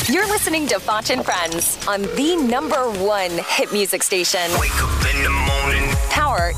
You're listening to Foch and Friends on the #1 hit music station. Wake up in the morning. Power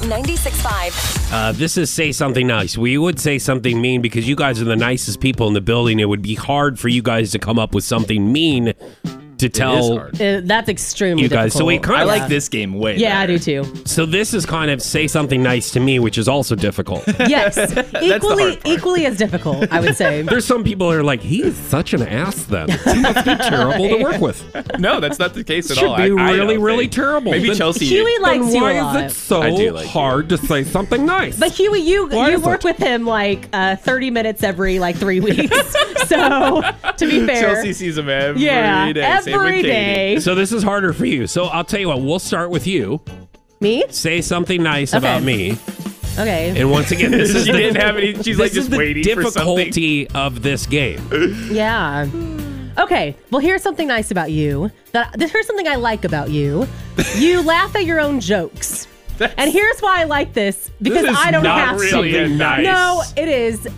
96.5. This is Say Something Nice. We would say something mean because you guys are the nicest people in the building. It would be hard for you guys to come up with something mean to tell that's extremely you guys. difficult. So we kind I of like this game way better. I do too. So this is kind of Say Something Nice to Me, which is also difficult. Yes, hard part. equally as difficult, I would say. There's some people who are like, he is such an ass then. He must be terrible to work with. No, that's not the case at Should all. be I really, don't really think. terrible. Maybe Then- Chelsea. Huey likes Then you a why lot. is it so I do like hard to say something nice? But Huey, you Why is work it? with him like 30 minutes every 3 weeks. So to be fair, Chelsea sees him every day. Same with every Katie. day. So this is harder for you. So I'll tell you what, we'll start with you. Me? Say something nice about me. Okay. And once again, this is She didn't have any. She's like this is just the waiting for something. difficulty of this game. Yeah. Okay. Well, here's something nice about you. Here's something I like about you. You laugh at your own jokes. And here's why I like this, because This is I don't not have really to. nice. No, it is.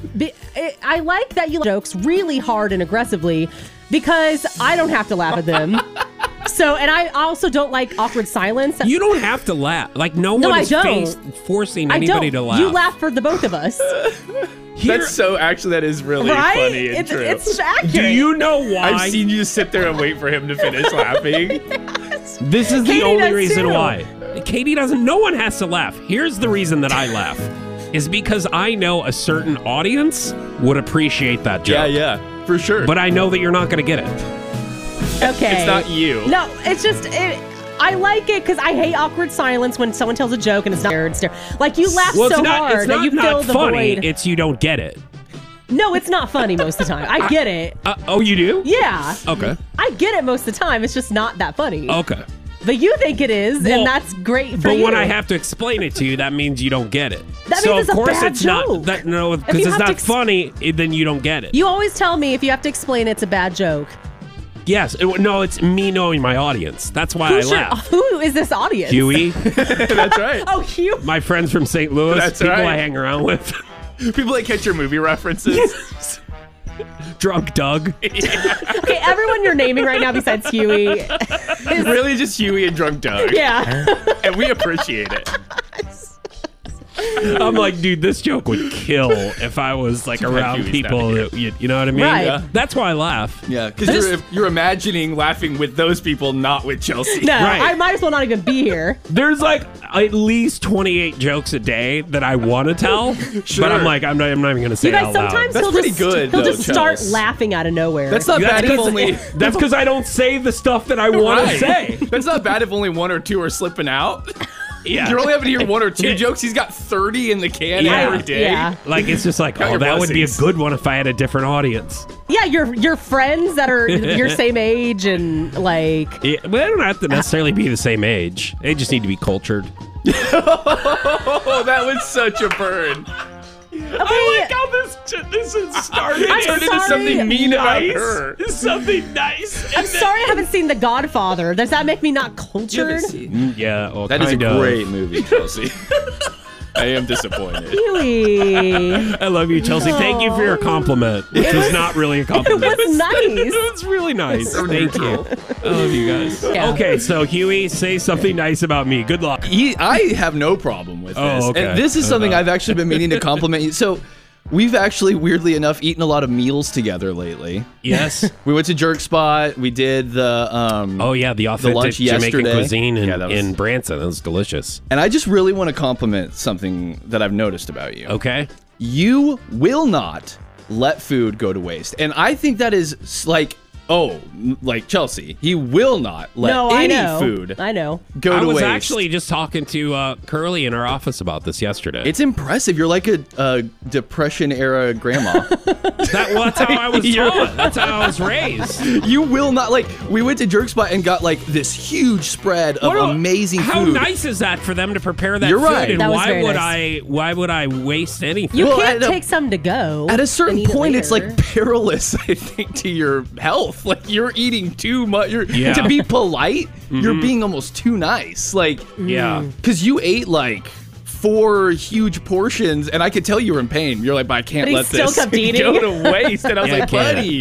I like that you laugh at jokes really hard and aggressively because I don't have to laugh at them. So, and I also don't like awkward silence. You don't have to laugh. Like no one I is don't. forcing I anybody don't. to laugh. You laugh for the both of us, That's so. Actually, that is really right? funny and true. It's accurate. Do you know why? I've seen you sit there and wait for him to finish laughing. This is Katie the only does reason too. why. Katie doesn't. No one has to laugh. Here's the reason that I laugh. Is because I know a certain audience would appreciate that joke. Yeah, for sure. But I know that you're not going to get it. Okay. it's not you. No, it's just I like it because I hate awkward silence when someone tells a joke and it's not like you laugh Well, so it's not, hard it's not, that you not fill the funny. void. It's you don't get it. No, it's not funny most of the time. I get it. Oh, you do? Yeah. Okay. I get it most of the time. It's just not that funny. Okay. But you think it is, Well, and that's great for But you. when I have to explain it to you, that means you don't get it. That so means of it's a course bad it's joke. not that no If because you it's have to not funny, then you don't get it. You always tell me if you have to explain it's a bad joke. Yes. No, it's me knowing my audience. That's why I laugh. Who is this audience? Huey, That's right. Oh, Huey. my friends from St. Louis, That's people right. I hang around with. People that catch your movie references. Drunk Doug. Okay, everyone you're naming right now besides Huey. Is, Really, just Huey and Drunk Doug. yeah. And we appreciate it. I'm like, dude, this joke would kill if I was like around Huey's people not that you know what I mean? Right. Yeah. That's why I laugh. Yeah, because you're imagining laughing with those people, not with Chelsea. No, Right. I might as well not even be here. There's like at least 28 jokes a day that I want to tell, Sure. but I'm like, I'm not even going to say You it guys, out loud. sometimes That's he'll pretty just, good, he'll though, just start Chels. laughing out of nowhere. That's not bad if only. That's because I don't say the stuff that I want to say. That's not bad if only one or two are slipping out. Yeah. You're only having to hear one or two jokes. He's got 30 in the can Yeah. every day. Yeah. Like it's just like, Count oh, your that would be a blessings. good one if I had a different audience. Yeah, your friends that are your same age and like. Yeah, but they don't have to necessarily be the same age. They just need to be cultured. Oh, that was such a burn. Okay, how this is started. I'm Turned into sorry. something mean about her. Something nice. I'm sorry I haven't seen The Godfather. Does that make me not cultured? Yeah, well, That is a kind of. great movie, Chelsea. I am disappointed. Huey. I love you, Chelsea. Thank you for your compliment, which was not really a It compliment. was nice. It was really nice. Thank you. I love you guys. Yeah. Okay, so Huey, say something nice about me. Good luck. I have no problem with this. Oh, okay. And this is something I've actually been meaning to compliment you. So, we've actually, weirdly enough, eaten a lot of meals together lately. Yes. We went to Jerk Spot. We did the Oh yeah, the authentic lunch Jamaican yesterday. cuisine in, Yeah, that was- in Branson. That was delicious. And I just really want to compliment something that I've noticed about you. Okay. You will not let food go to waste. And I think that is like, like Chelsea. He will not let No, I any know. food I know. go I to was waste. actually just talking to Curly in our office about this yesterday. It's impressive. You're like a Depression era grandma. That's how I was taught. That's how I was raised. You will not, like, we went to Jerk Spot and got like this huge spread of amazing How food. nice is that for them to prepare that You're food? right. And That was why very would nice. why would I waste anything? You Well, can't at a- take some to go. At a and certain eat it point, it's later. like perilous, I think, to your health. Like, you're eating too much. Yeah. To be polite, you're being almost too nice. Like, Yeah. because you ate like 4 huge portions, and I could tell you were in pain. You're like, but I can't But he let still this kept eating. go to waste. And I was Yeah, I like, can't. buddy,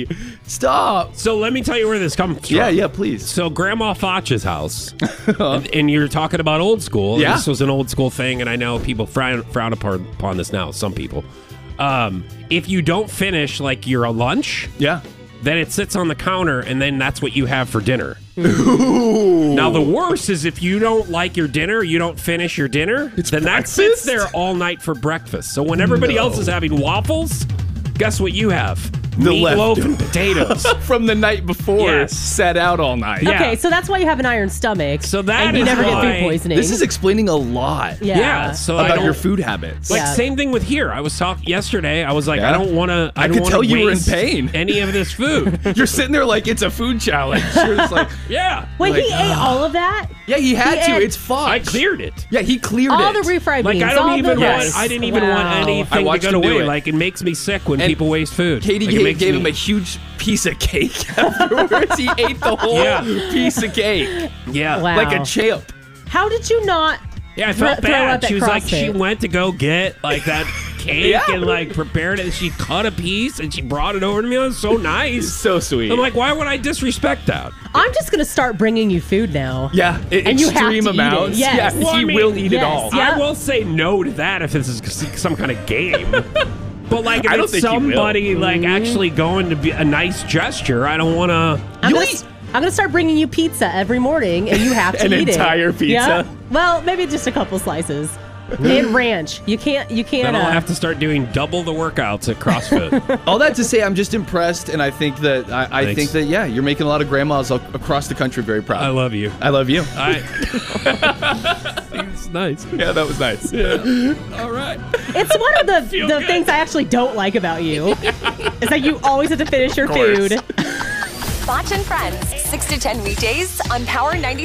Stop. So let me tell you where this comes from. Yeah, please. So Grandma Foch's house, and you're talking about old school. Yeah. This was an old school thing, and I know people frown upon this now, some people. If you don't finish, like, your lunch, Yeah. then it sits on the counter, and then that's what you have for dinner. Now, the worst is if you don't like your dinner, you don't finish your dinner, then that sits breakfast? there all night for breakfast. So when everybody else is having waffles, guess what you have? The Meatloaf and potatoes. From the night before, Yes. set out all night. Yeah. Okay, so that's why you have an iron stomach. So that and you is never get why- food poisoning. This is explaining a lot Yeah, so I about don't, your food habits. Like, Yeah. same thing with here. I was talking yesterday. I was like, Yeah? I don't want to. I could tell you were in pain. Any of this food? You're sitting there like it's a food challenge. You're just like, Yeah. Wait, like, he ate all of that? yeah, he had He to. ate- It's fudge. I cleared it. Yeah, he cleared All it. the refried Like, beans, I don't all even the want. rice. I didn't even want Wow. I anything to watched go him to do waste. it. Like, it makes me sick when And people waste food. Katie Like, it makes gave me- him a huge piece of cake afterwards. He ate the whole Yeah. piece of cake Yeah. Wow. like a champ. How did you not Yeah, I felt throw bad. up at She was like, she CrossFit? went to go get like that cake Yeah. and like prepared it. She cut a piece and she brought it over to me. It was so nice. So sweet. I'm like, why would I disrespect that? I'm just going to start bringing you food now. yeah, And you have extreme to eat it. amounts. Yes. Yeah, Well, he I mean, will eat yes. it all. Yeah. I will say no to that if this is some kind of game. But like, if I don't it's think you will. somebody like actually going to be a nice gesture, I don't want to. I'm You'll gonna, eat- I'm gonna start bringing you pizza every morning, and you have to An eat entire it. pizza? Yeah? Well, maybe just a couple slices. And ranch. You can't. Then I'll have to start doing double the workouts at CrossFit. All that to say, I'm just impressed, and I think that I Thanks. think that yeah, you're making a lot of grandmas across the country very proud. I love you. I love you. It's nice. Yeah, that was nice. All right. It's one of the Feel the good. things I actually don't like about you. Is that you always have to finish your course. food. Foch and Friends, 6 to 10 weekdays on Power 96.9.